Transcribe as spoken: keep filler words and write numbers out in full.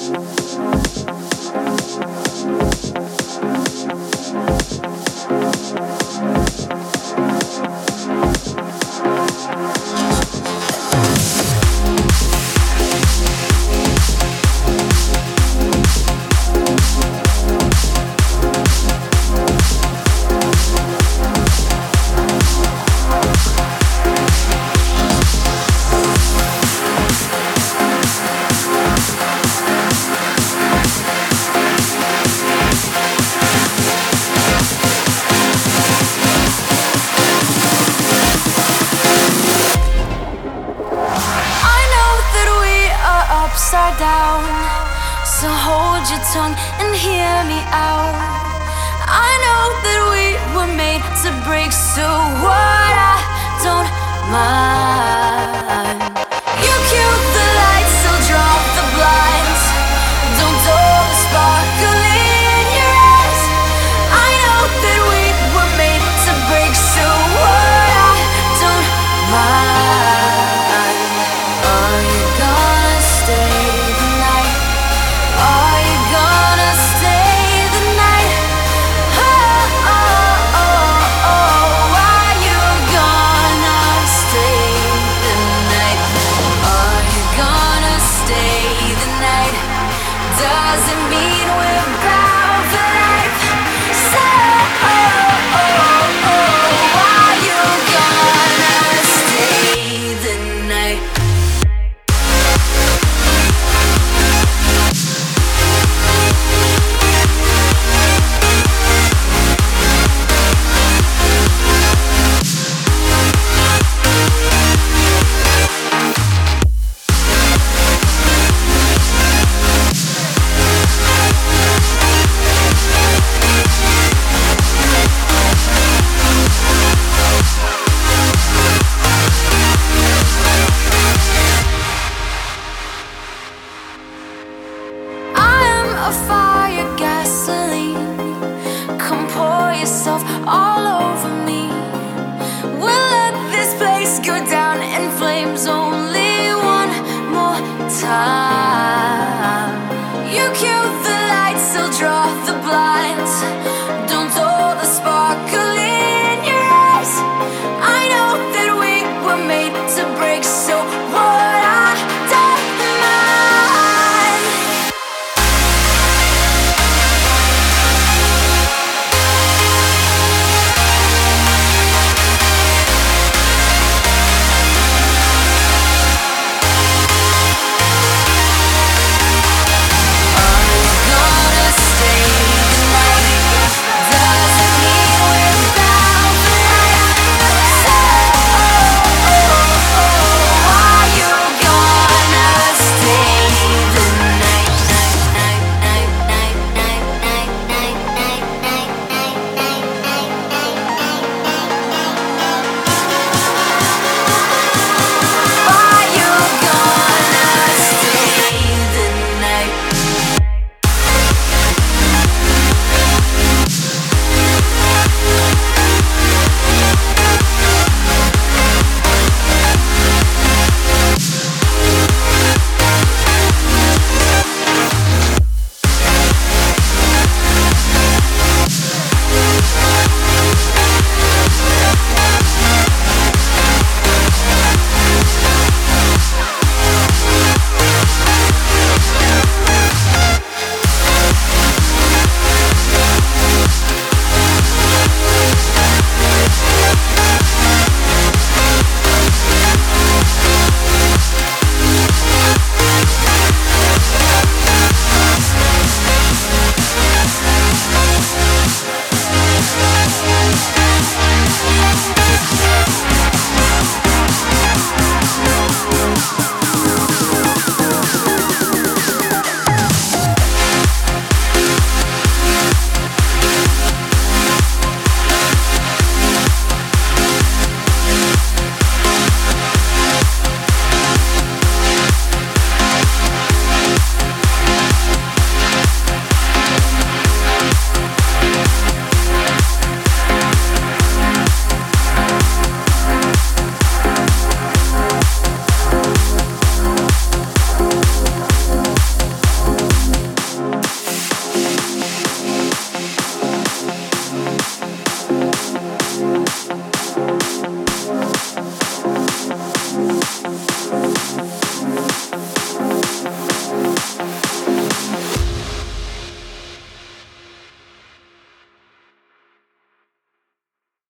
Upside down, so hold your tongue and hear me out. I know that we were made to break, so what? I don't mind. You cue the lights, so drop the blinds. Don't dull the sparkle in your eyes. I know that we were made to break, so what? I don't mind. Are you gonna stay the night? Are you gonna stay the night? Oh, oh, oh, oh. Are you gonna stay the night? Are you gonna stay the night? Doesn't mean we're back.